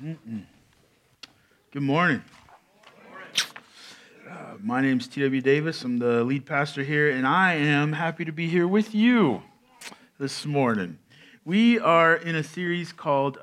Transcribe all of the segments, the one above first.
Good morning. My name's T.W. Davis. I'm the lead pastor here, and I am happy to be here with you this morning. We are in a series called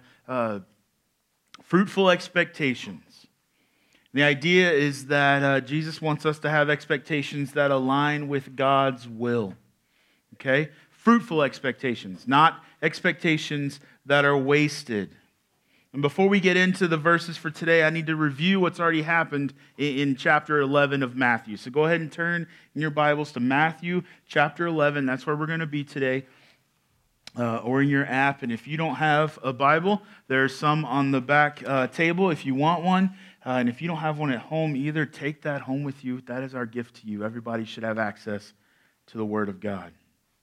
Fruitful Expectations. The idea is that Jesus wants us to have expectations that align with God's will. Okay? Fruitful expectations, not expectations that are wasted. And before we get into the verses for today, I need to review what's already happened in chapter 11 of Matthew. So go ahead and turn in your Bibles to Matthew chapter 11. That's where we're going to be today, or in your app. And if you don't have a Bible, there's some on the back table if you want one. And if you don't have one at home either, take that home with you. That is our gift to you. Everybody should have access to the Word of God.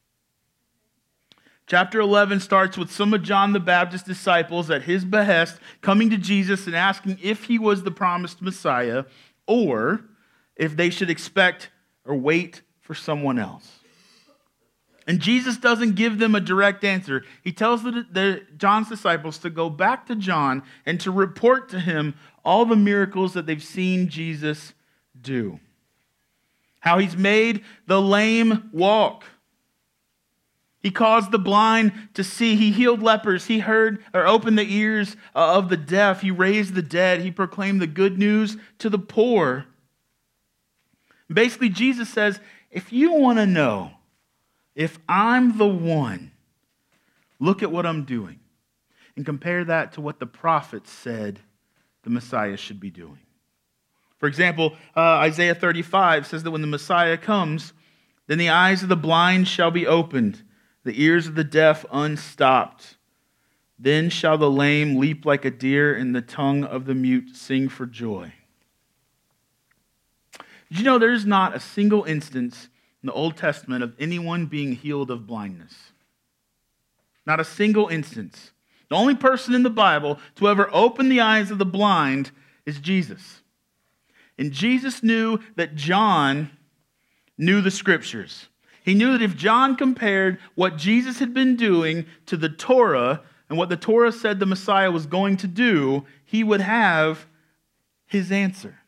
Chapter 11 starts with some of John the Baptist's disciples at his behest coming to Jesus and asking if he was the promised Messiah or if they should expect or wait for someone else. And Jesus doesn't give them a direct answer. He tells John's disciples to go back to John and to report to him all the miracles that they've seen Jesus do. How he's made the lame walk. He caused the blind to see. He healed lepers. He heard or opened the ears of the deaf. He raised the dead. He proclaimed the good news to the poor. Basically, Jesus says, if you want to know if I'm the one, look at what I'm doing and compare that to what the prophets said the Messiah should be doing. For example, Isaiah 35 says that when the Messiah comes, then the eyes of the blind shall be opened, the ears of the deaf unstopped. Then shall the lame leap like a deer, and the tongue of the mute sing for joy. Did you know there's not a single instance in the Old Testament of anyone being healed of blindness? Not a single instance. The only person in the Bible to ever open the eyes of the blind is Jesus. And Jesus knew that John knew the Scriptures. He knew that if John compared what Jesus had been doing to the Torah and what the Torah said the Messiah was going to do, he would have his answer.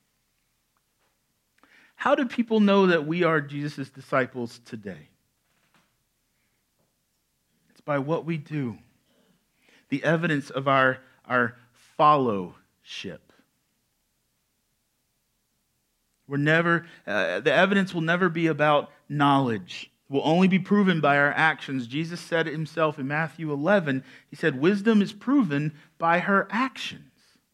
How do people know that we are Jesus' disciples today? It's by what we do. The evidence of our fellowship. The evidence will never be about knowledge. It will only be proven by our actions. Jesus said it himself in Matthew 11. He said, wisdom is proven by her actions.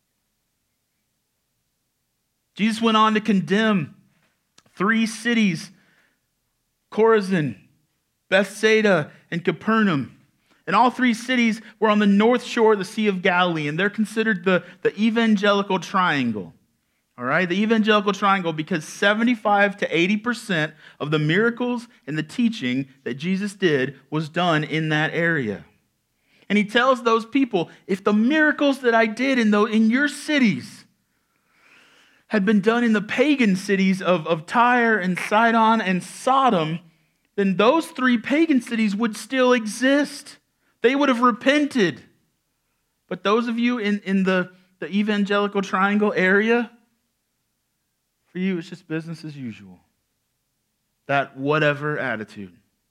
Jesus went on to condemn 3 cities, Chorazin, Bethsaida, and Capernaum. And all 3 cities were on the north shore of the Sea of Galilee, and they're considered the evangelical triangle. All right, the evangelical triangle, because 75 to 80% of the miracles and the teaching that Jesus did was done in that area. And he tells those people, if the miracles that I did in your cities had been done in the pagan cities of Tyre and Sidon and Sodom, then those 3 pagan cities would still exist. They would have repented. But those of you in the evangelical triangle area, for you, it's just business as usual. That whatever attitude.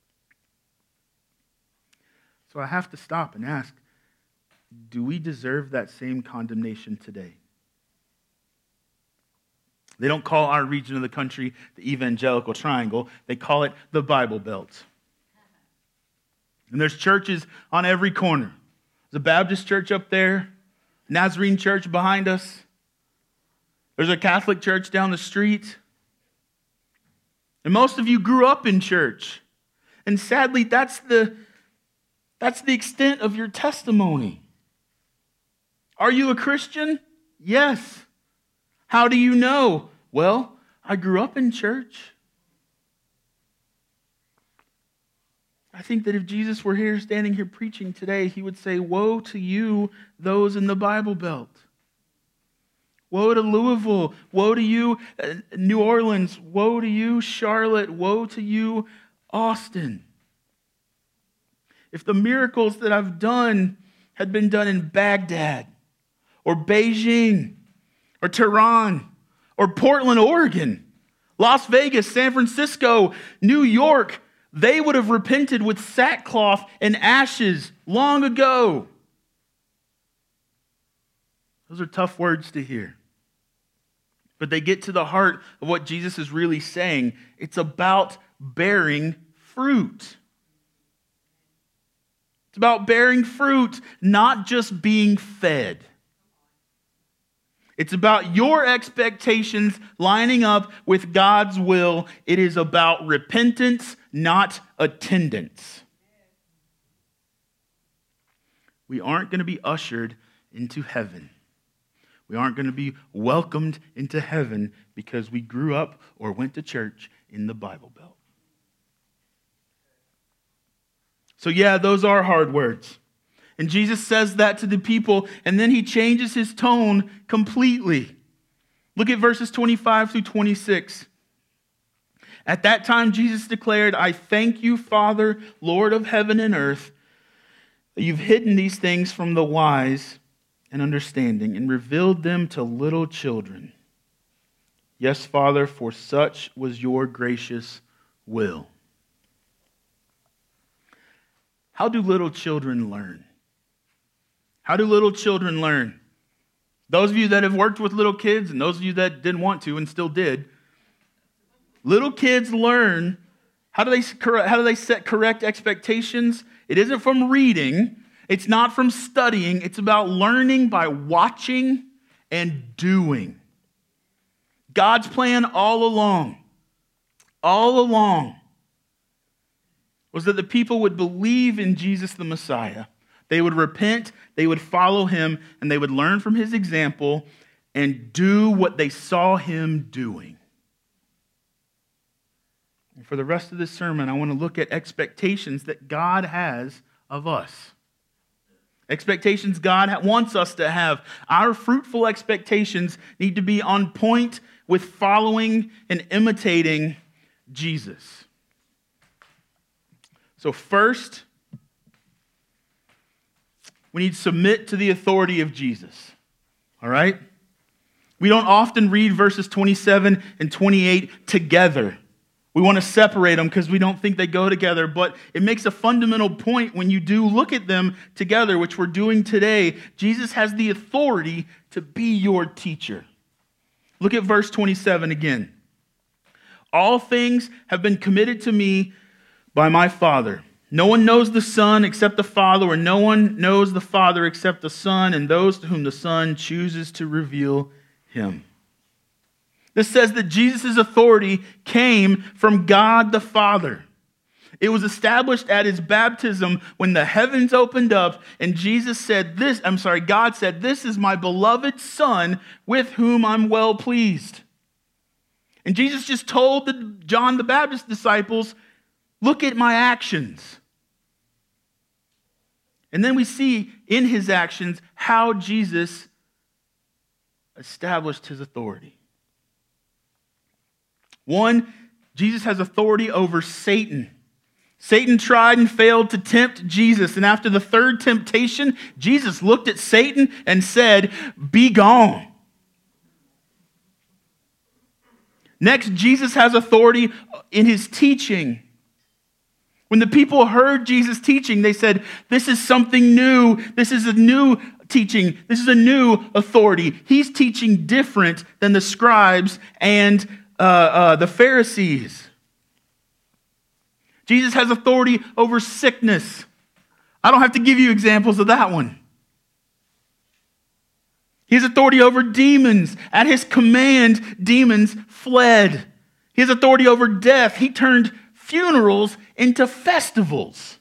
So I have to stop and ask, do we deserve that same condemnation today? They don't call our region of the country the evangelical triangle. They call it the Bible Belt. And there's churches on every corner. There's a Baptist church up there, Nazarene church behind us. There's a Catholic church down the street. And most of you grew up in church. And sadly, that's the extent of your testimony. Are you a Christian? Yes. How do you know? Well, I grew up in church. I think that if Jesus were here, standing here preaching today, he would say, woe to you, those in the Bible Belt. Woe to Louisville. Woe to you, New Orleans. Woe to you, Charlotte. Woe to you, Austin. If the miracles that I've done had been done in Baghdad or Beijing or Tehran or Portland, Oregon, Las Vegas, San Francisco, New York, they would have repented with sackcloth and ashes long ago. Those are tough words to hear. But they get to the heart of what Jesus is really saying. It's about bearing fruit. It's about bearing fruit, not just being fed. It's about your expectations lining up with God's will. It is about repentance, not attendance. We aren't going to be ushered into heaven. We aren't going to be welcomed into heaven because we grew up or went to church in the Bible Belt. So yeah, those are hard words. And Jesus says that to the people, and then he changes his tone completely. Look at verses 25 through 26. At that time, Jesus declared, I thank you, Father, Lord of heaven and earth, that you've hidden these things from the wise and understanding and revealed them to little children. Yes, Father, for such was your gracious will. How do little children learn? How do little children learn? Those of you that have worked with little kids and those of you that didn't want to and still did, little kids learn. How do they set correct expectations? It isn't from reading. It's not from studying. It's about learning by watching and doing. God's plan all along, was that the people would believe in Jesus the Messiah. They would repent, they would follow him, and they would learn from his example and do what they saw him doing. And for the rest of this sermon, I want to look at expectations that God has of us. Expectations God wants us to have. Our fruitful expectations need to be on point with following and imitating Jesus. So first, we need to submit to the authority of Jesus. All right? We don't often read verses 27 and 28 together. We want to separate them because we don't think they go together, but it makes a fundamental point when you do look at them together, which we're doing today. Jesus has the authority to be your teacher. Look at verse 27 again. All things have been committed to me by my Father. No one knows the Son except the Father, or no one knows the Father except the Son, and those to whom the Son chooses to reveal him. This says that Jesus' authority came from God the Father. It was established at his baptism when the heavens opened up and God said, this is my beloved Son with whom I'm well pleased. And Jesus just told the John the Baptist disciples, look at my actions. And then we see in his actions how Jesus established his authority. One, Jesus has authority over Satan. Satan tried and failed to tempt Jesus. And after the third temptation, Jesus looked at Satan and said, be gone. Next, Jesus has authority in his teaching. When the people heard Jesus teaching, they said, this is something new. This is a new teaching. This is a new authority. He's teaching different than the scribes and the Pharisees. Jesus has authority over sickness. I don't have to give you examples of that one. He has authority over demons. At his command, demons fled. He has authority over death. He turned funerals into festivals.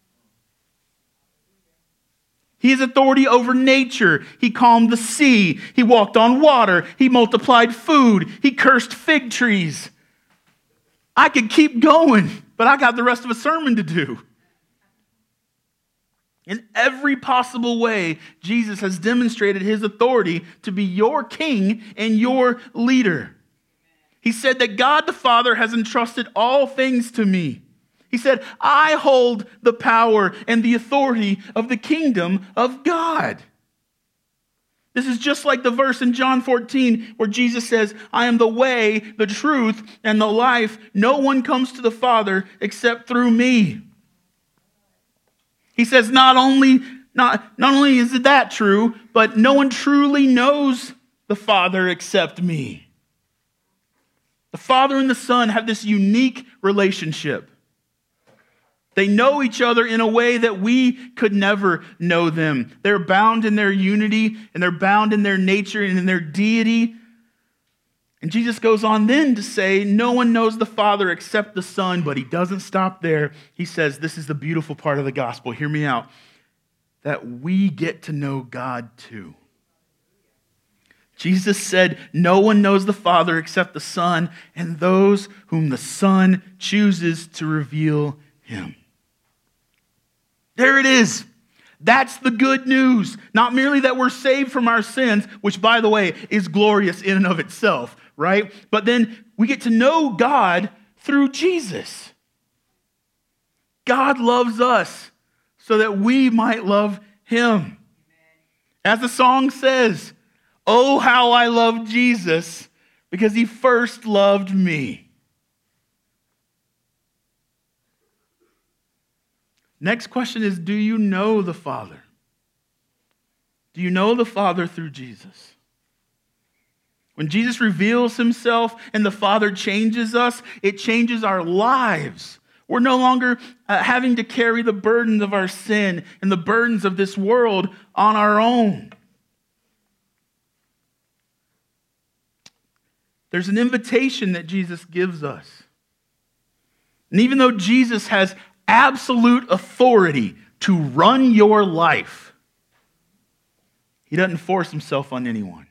He has authority over nature. He calmed the sea. He walked on water. He multiplied food. He cursed fig trees. I could keep going, but I got the rest of a sermon to do. In every possible way, Jesus has demonstrated his authority to be your king and your leader. He said that God the Father has entrusted all things to me. He said, I hold the power and the authority of the kingdom of God. This is just like the verse in John 14 where Jesus says, I am the way, the truth, and the life. No one comes to the Father except through me. He says not only is that true, but no one truly knows the Father except me. The Father and the Son have this unique relationship. They know each other in a way that we could never know them. They're bound in their unity, and they're bound in their nature and in their deity. And Jesus goes on then to say, no one knows the Father except the Son, but he doesn't stop there. He says, this is the beautiful part of the gospel. Hear me out. That we get to know God too. Jesus said, no one knows the Father except the Son, and those whom the Son chooses to reveal him. There it is. That's the good news. Not merely that we're saved from our sins, which, by the way, is glorious in and of itself, right? But then we get to know God through Jesus. God loves us so that we might love him. As the song says, oh, how I love Jesus because he first loved me. Next question is, do you know the Father? Do you know the Father through Jesus? When Jesus reveals himself and the Father changes us, it changes our lives. We're no longer having to carry the burdens of our sin and the burdens of this world on our own. There's an invitation that Jesus gives us. And even though Jesus has absolute authority to run your life, he doesn't force himself on anyone.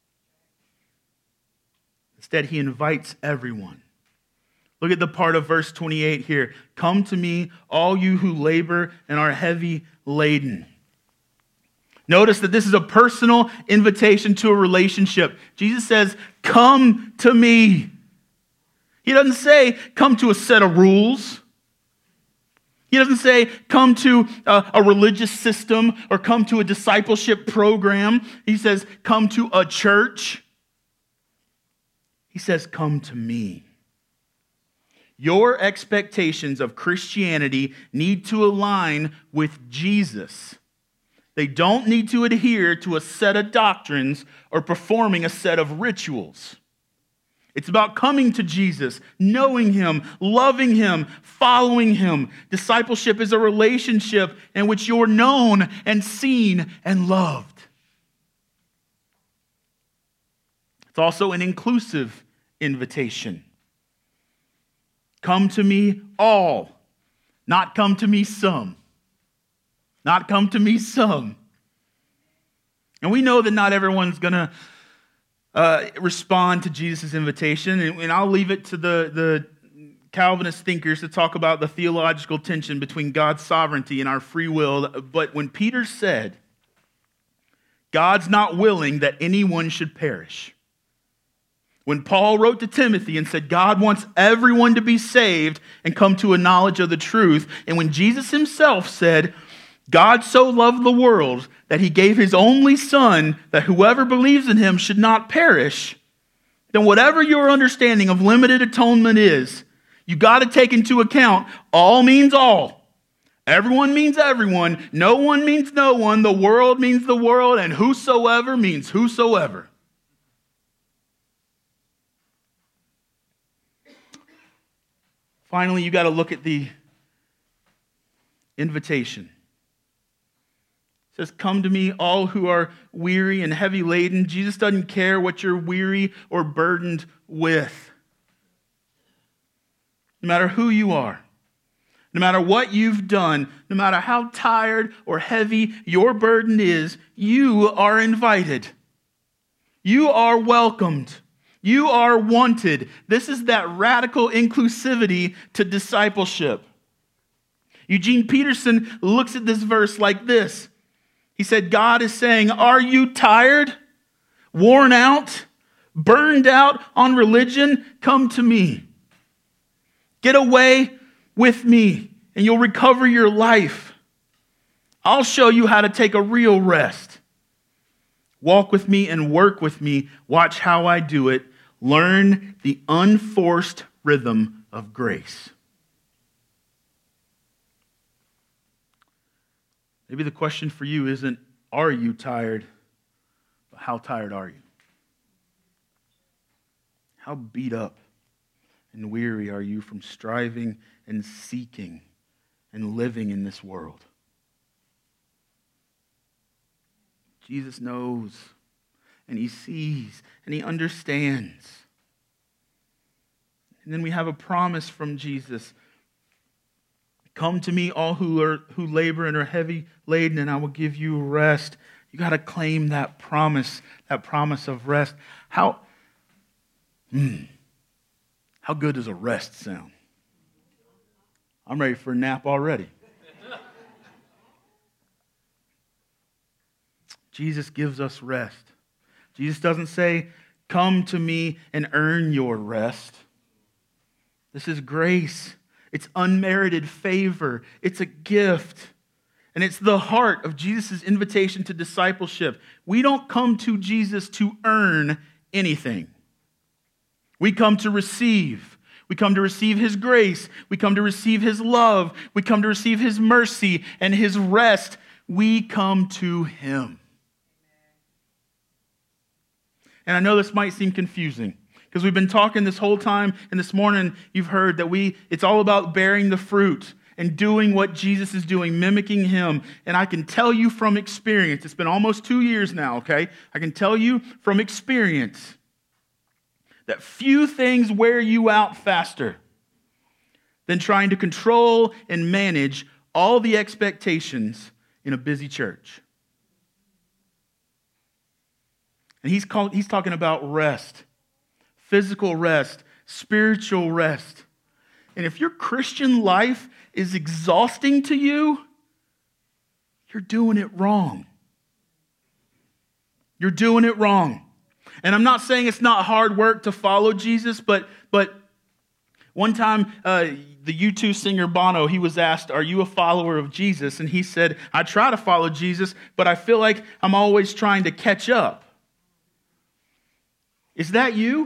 Instead, he invites everyone. Look at the part of verse 28 here. Come to me, all you who labor and are heavy laden. Notice that this is a personal invitation to a relationship. Jesus says, come to me. He doesn't say, come to a set of rules. He doesn't say, come to a religious system or come to a discipleship program. He says, come to a church. He says, come to me. Your expectations of Christianity need to align with Jesus. They don't need to adhere to a set of doctrines or performing a set of rituals. It's about coming to Jesus, knowing him, loving him, following him. Discipleship is a relationship in which you're known and seen and loved. It's also an inclusive invitation. Come to me all, not come to me some. Not come to me some. And we know that not everyone's going to respond to Jesus' invitation. And I'll leave it to the Calvinist thinkers to talk about the theological tension between God's sovereignty and our free will. But when Peter said, God's not willing that anyone should perish. When Paul wrote to Timothy and said, God wants everyone to be saved and come to a knowledge of the truth. And when Jesus himself said, God so loved the world that he gave his only Son, that whoever believes in him should not perish, then whatever your understanding of limited atonement is, you got to take into account all means all. Everyone means everyone. No one means no one. The world means the world. And whosoever means whosoever. Finally, you got to look at the invitation. It says, come to me, all who are weary and heavy laden. Jesus doesn't care what you're weary or burdened with. No matter who you are, no matter what you've done, no matter how tired or heavy your burden is, you are invited. You are welcomed. You are wanted. This is that radical inclusivity to discipleship. Eugene Peterson looks at this verse like this. He said, God is saying, are you tired, worn out, burned out on religion? Come to me. Get away with me and you'll recover your life. I'll show you how to take a real rest. Walk with me and work with me. Watch how I do it. Learn the unforced rhythm of grace. Maybe the question for you isn't, are you tired? But how tired are you? How beat up and weary are you from striving and seeking and living in this world? Jesus knows, and he sees, and he understands. And then we have a promise from Jesus. Come to me, all who labor and are heavy laden, and I will give you rest. You got to claim that promise of rest. How good does a rest sound? I'm ready for a nap already. Jesus gives us rest. Jesus doesn't say, come to me and earn your rest. This is grace. It's unmerited favor. It's a gift. And it's the heart of Jesus' invitation to discipleship. We don't come to Jesus to earn anything. We come to receive. We come to receive his grace. We come to receive his love. We come to receive his mercy and his rest. We come to him. And I know this might seem confusing because we've been talking this whole time, and this morning you've heard that it's all about bearing the fruit and doing what Jesus is doing, mimicking him. And I can tell you from experience, it's been almost 2 years now, okay? I can tell you from experience that few things wear you out faster than trying to control and manage all the expectations in a busy church. And he's talking about rest, physical rest, spiritual rest. And if your Christian life is exhausting to you, you're doing it wrong. You're doing it wrong. And I'm not saying it's not hard work to follow Jesus, but one time the U2 singer Bono, he was asked, are you a follower of Jesus? And he said, I try to follow Jesus, but I feel like I'm always trying to catch up. Is that you?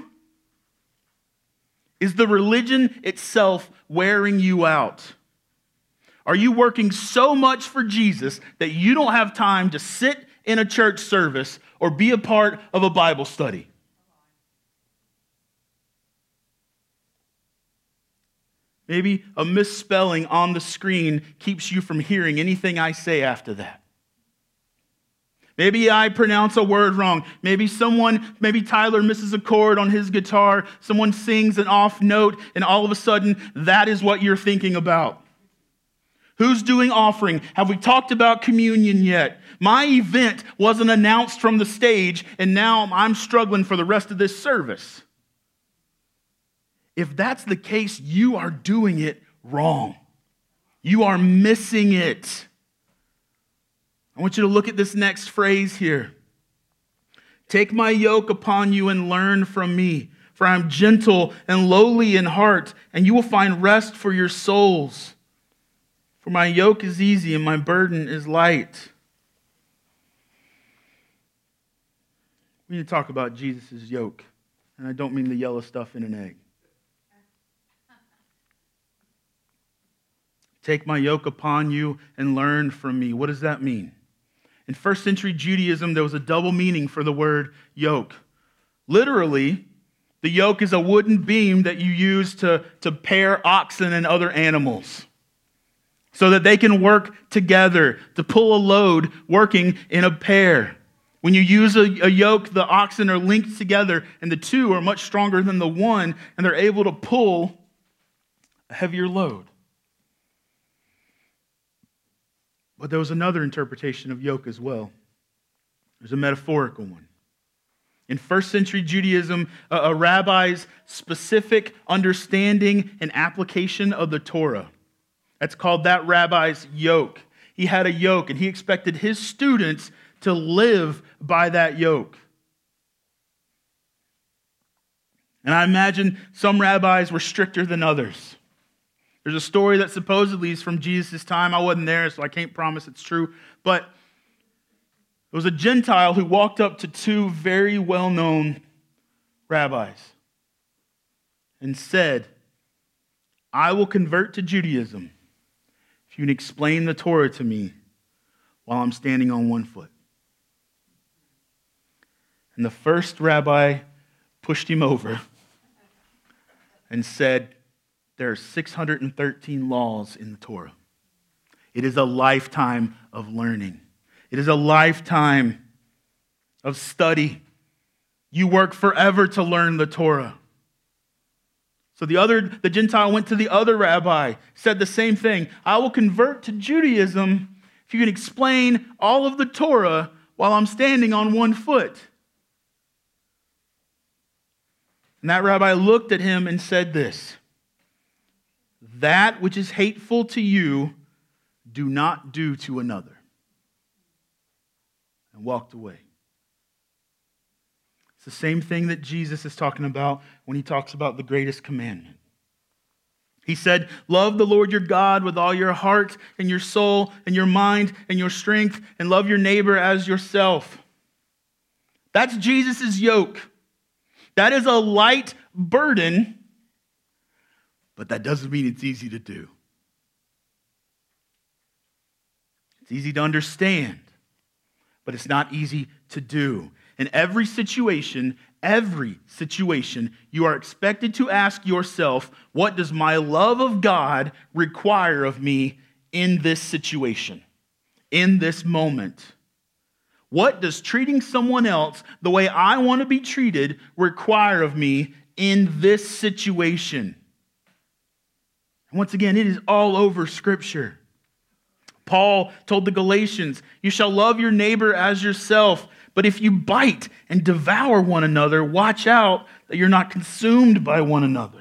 Is the religion itself wearing you out? Are you working so much for Jesus that you don't have time to sit in a church service or be a part of a Bible study? Maybe a misspelling on the screen keeps you from hearing anything I say after that. Maybe I pronounce a word wrong. Maybe Tyler misses a chord on his guitar. Someone sings an off note, and all of a sudden, that is what you're thinking about. Who's doing offering? Have we talked about communion yet? My event wasn't announced from the stage, and now I'm struggling for the rest of this service. If that's the case, you are doing it wrong. You are missing it. I want you to look at this next phrase here. Take my yoke upon you and learn from me, for I am gentle and lowly in heart, and you will find rest for your souls. For my yoke is easy and my burden is light. We need to talk about Jesus' yoke, and I don't mean the yellow stuff in an egg. Take my yoke upon you and learn from me. What does that mean? In first century Judaism, there was a double meaning for the word yoke. Literally, the yoke is a wooden beam that you use to pair oxen and other animals so that they can work together to pull a load working in a pair. When you use a yoke, the oxen are linked together, and the two are much stronger than the one, and they're able to pull a heavier load. But there was another interpretation of yoke as well. There's a metaphorical one. In first century Judaism, a rabbi's specific understanding and application of the Torah. That's called that rabbi's yoke. He had a yoke, and he expected his students to live by that yoke. And I imagine some rabbis were stricter than others. There's a story that supposedly is from Jesus' time. I wasn't there, so I can't promise it's true. But it was a Gentile who walked up to two very well-known rabbis and said, I will convert to Judaism if you can explain the Torah to me while I'm standing on one foot. And the first rabbi pushed him over and said, there are 613 laws in the Torah. It is a lifetime of learning. It is a lifetime of study. You work forever to learn the Torah. So the Gentile went to the other rabbi, said the same thing. I will convert to Judaism if you can explain all of the Torah while I'm standing on one foot. And that rabbi looked at him and said this, that which is hateful to you, do not do to another. And walked away. It's the same thing that Jesus is talking about when he talks about the greatest commandment. He said, love the Lord your God with all your heart and your soul and your mind and your strength, and love your neighbor as yourself. That's Jesus' yoke. That is a light burden, but that doesn't mean it's easy to do. It's easy to understand, but it's not easy to do. In every situation, you are expected to ask yourself, what does my love of God require of me in this situation, in this moment? What does treating someone else the way I want to be treated require of me in this situation? And once again, it is all over Scripture. Paul told the Galatians, you shall love your neighbor as yourself, but if you bite and devour one another, watch out that you're not consumed by one another.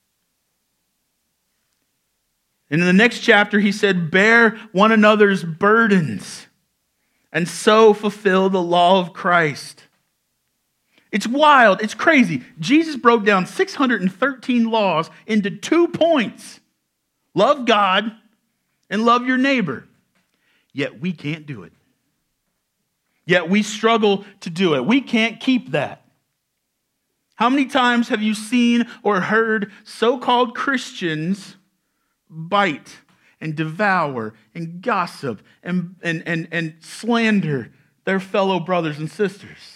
And in the next chapter, he said, bear one another's burdens, and so fulfill the law of Christ. It's wild. It's crazy. Jesus broke down 613 laws into 2 points. Love God and love your neighbor. Yet we can't do it. Yet we struggle to do it. We can't keep that. How many times have you seen or heard so-called Christians bite and devour and gossip and slander their fellow brothers and sisters?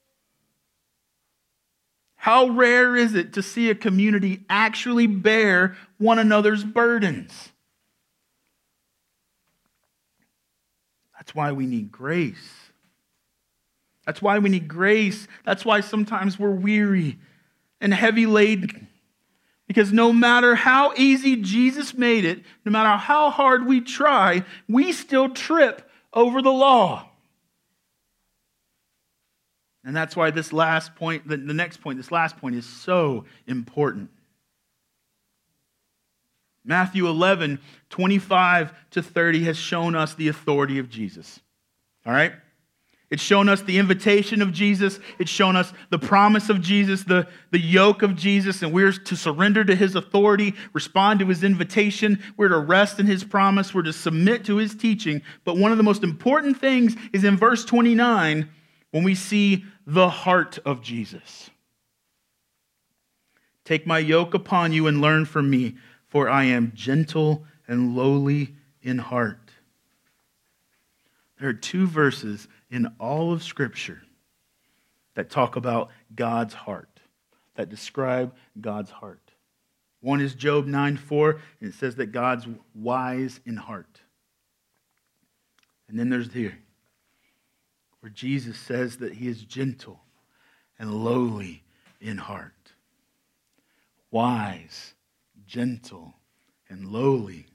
How rare is it to see a community actually bear one another's burdens? That's why we need grace. That's why we need grace. That's why sometimes we're weary and heavy laden. Because no matter how easy Jesus made it, no matter how hard we try, we still trip over the law. And that's why this last point, the next point, this last point is so important. Matthew 11, 25 to 30 has shown us the authority of Jesus. All right? It's shown us the invitation of Jesus. It's shown us the promise of Jesus, the yoke of Jesus, and we're to surrender to his authority, respond to his invitation. We're to rest in his promise. We're to submit to his teaching. But one of the most important things is in verse 29 when we see the heart of Jesus. Take my yoke upon you and learn from me, for I am gentle and lowly in heart. There are 2 verses in all of Scripture that talk about God's heart, that describe God's heart. One is Job 9:4, and it says that God's wise in heart. And then there's here, where Jesus says that he is gentle and lowly in heart. Wise, gentle, and lowly.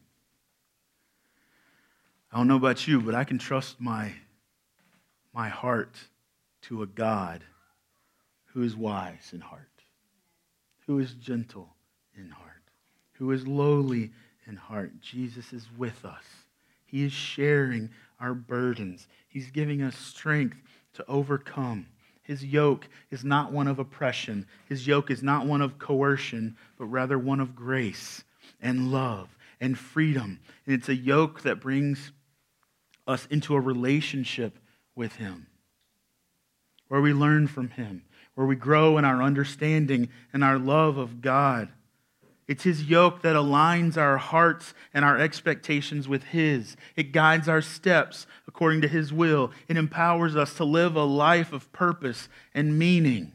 I don't know about you, but I can trust my heart to a God who is wise in heart, who is gentle in heart, who is lowly in heart. Jesus is with us. He is sharing our burdens. He's giving us strength to overcome. His yoke is not one of oppression. His yoke is not one of coercion, but rather one of grace and love and freedom. And it's a yoke that brings us into a relationship with him. where we learn from him, where we grow in our understanding and our love of God. It's his yoke that aligns our hearts and our expectations with his. It guides our steps according to his will. It empowers us to live a life of purpose and meaning.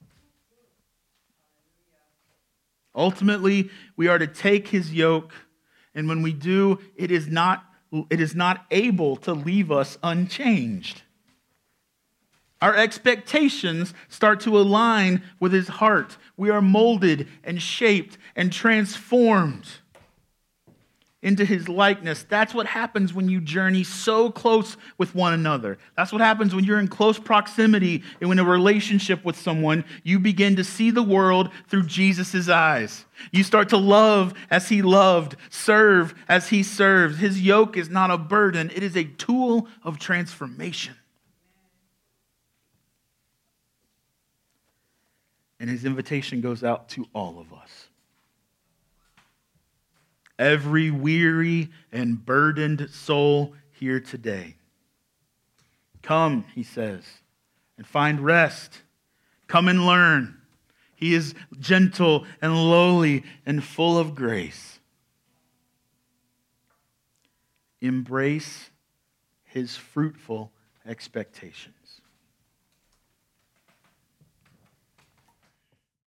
Ultimately, we are to take his yoke, and when we do, it is not able to leave us unchanged. Our expectations start to align with his heart. We are molded and shaped and transformed into his likeness. That's what happens when you journey so close with one another. That's what happens when you're in close proximity and in a relationship with someone. You begin to see the world through Jesus' eyes. You start to love as he loved, serve as he served. His yoke is not a burden. It is a tool of transformation. And his invitation goes out to all of us. Every weary and burdened soul here today. Come, he says, and find rest. Come and learn. He is gentle and lowly and full of grace. Embrace his fruitful expectations.